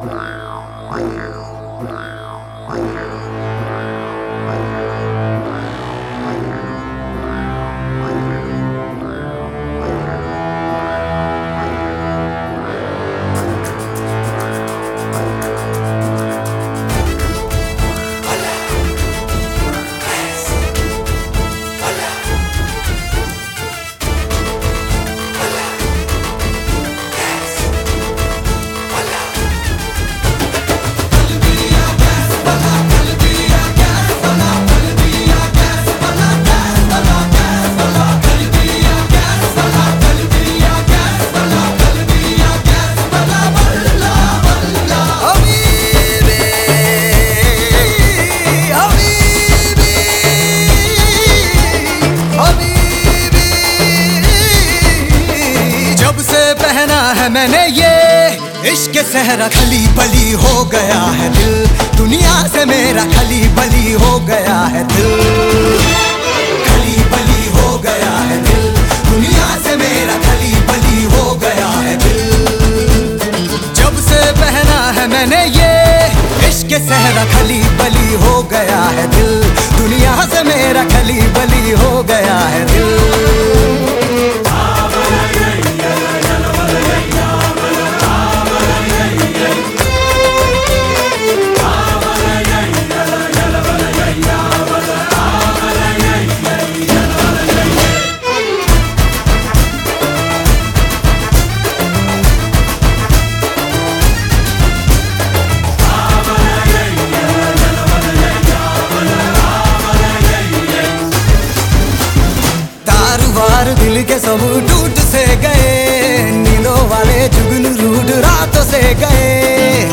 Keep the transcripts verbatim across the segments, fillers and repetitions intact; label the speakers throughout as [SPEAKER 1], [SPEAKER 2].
[SPEAKER 1] मैंने ये इश्क सहरा खली बली हो गया है दिल, दुनिया से मेरा खली बली हो गया है दिल, खली बली हो गया है दिल, दुनिया से मेरा खली बली हो गया है दिल। जब से पहना है मैंने ये इश्क सहरा खली बली हो गया है दिल, दुनिया से मेरा खली बली हो गया है दिल। दिल के सब टूट से गए, नींदों वाले जुगनू रूठ रातों से गए,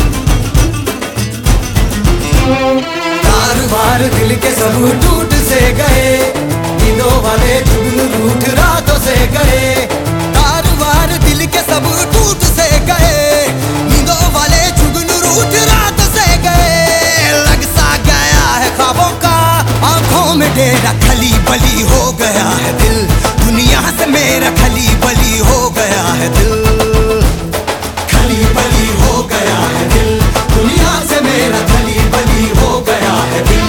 [SPEAKER 1] कारोबार दिल के सब टूट से गए, नींदों वाले जुगनू रूठ रातों से गए, कारोबार दिल के सब टूट से गए, नींदों वाले जुगनू रूठ रातों से गए। लग सा गया है ख्वाबों का आंखों में डेरा, खली बली हो गया है दिल, दुनिया से मेरा खली बली हो गया है दिल, खली बली हो गया है दिल, दुनिया से मेरा खली बली हो गया है दिल।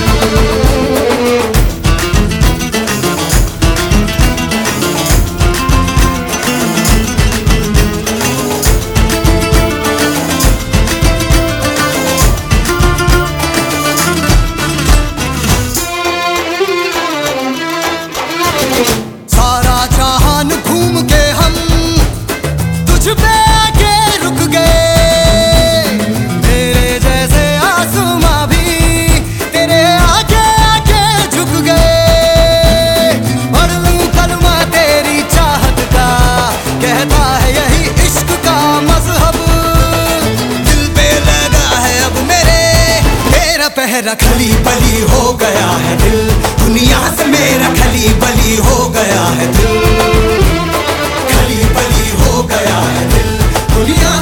[SPEAKER 1] घूम के हम तुझ पे आके रुक गए, तेरे जैसे आसमां भी तेरे आगे आके झुक गए, पढ़ लूं कलमा तेरी चाहत का, कहता है यही इश्क का मजहब, दिल पे लगा है अब मेरे तेरा पहरा, खली बली हो गया है दिल, दुनिया से मेरा खली बली हो गया है दिल, खली बली हो गया है दिल, दुनिया